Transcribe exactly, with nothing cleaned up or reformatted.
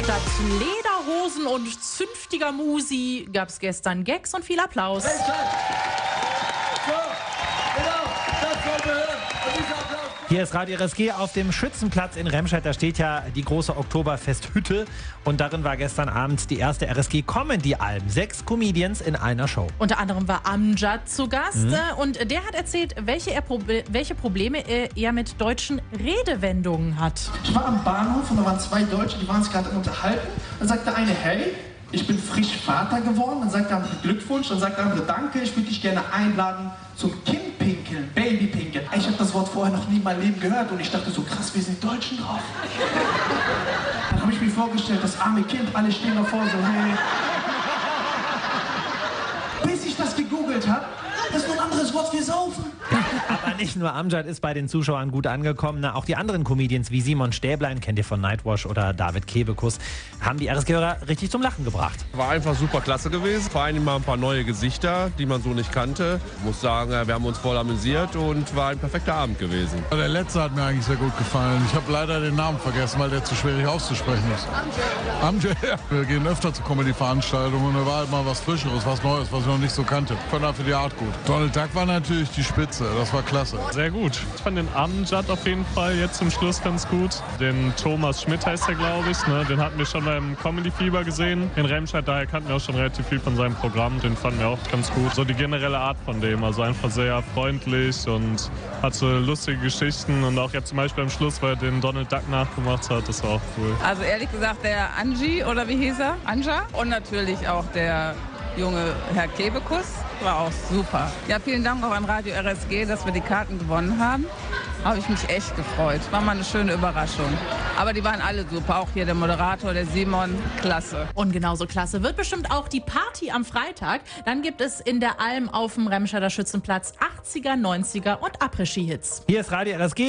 Statt Lederhosen und zünftiger Musi gab es gestern Gags und viel Applaus. So, genau, das wollen wir hören. Und dieser Applaus. Hier ist Radio R S G auf dem Schützenplatz in Remscheid. Da steht ja die große Oktoberfesthütte. Und darin war gestern Abend die erste R S G Comedy-Alm. Sechs Comedians in einer Show. Unter anderem war Amjad zu Gast. Mhm. Und der hat erzählt, welche, er Proble- welche Probleme er mit deutschen Redewendungen hat. Ich war am Bahnhof und da waren zwei Deutsche, die waren sich gerade unterhalten. Dann sagt der eine, hey, ich bin frisch Vater geworden. Dann sagt der andere, Glückwunsch. Dann sagt der andere, danke, ich würde dich gerne einladen zum Kindpinkeln, Babypinkeln. Ich habe das Wort vorher noch nie in meinem Leben gehört und ich dachte so, krass, wir sind Deutschen drauf. Dann habe ich mir vorgestellt, das arme Kind, alle stehen davor so, hey. Bis ich das gegoogelt habe, das ist nur ein anderes Wort für saufen. Aber nicht nur Amjad ist bei den Zuschauern gut angekommen. Na, auch die anderen Comedians wie Simon Stäblein, kennt ihr von Nightwash, oder David Kebekus, haben die R S G-Hörer richtig zum Lachen gebracht. War einfach super klasse gewesen. Vor allem mal ein paar neue Gesichter, die man so nicht kannte. Ich muss sagen, wir haben uns voll amüsiert und war ein perfekter Abend gewesen. Der letzte hat mir eigentlich sehr gut gefallen. Ich habe leider den Namen vergessen, weil der zu schwierig auszusprechen ist. Amjad. Amjad, ja. Wir gehen öfter zu Comedy-Veranstaltungen und da war halt mal was Frischeres, was Neues, was ich noch nicht so kannte. Fand er für die Art gut. Donald Duck war natürlich die Spitze, das war klasse. Sehr gut. Ich fand den Amjad auf jeden Fall jetzt zum Schluss ganz gut. Den Thomas Schmidt heißt er, glaube ich. Ne? Den hatten wir schon beim Comedy-Fieber gesehen. In Remscheid, daher kannten wir auch schon relativ viel von seinem Programm. Den fanden wir auch ganz gut. So die generelle Art von dem, also einfach sehr freundlich und hatte lustige Geschichten. Und auch jetzt zum Beispiel am Schluss, weil er den Donald Duck nachgemacht hat, das war auch cool. Also ehrlich gesagt der Angie, oder wie hieß er? Anja. Und natürlich auch der junge Herr Kebekus. War auch super. Ja, vielen Dank auch an Radio R S G, dass wir die Karten gewonnen haben. Habe ich mich echt gefreut. War mal eine schöne Überraschung. Aber die waren alle super. Auch hier der Moderator, der Simon, klasse. Und genauso klasse wird bestimmt auch die Party am Freitag. Dann gibt es in der Alm auf dem Remscheider Schützenplatz achtziger, neunziger und Après-Ski-Hits. Hier ist Radio R S G.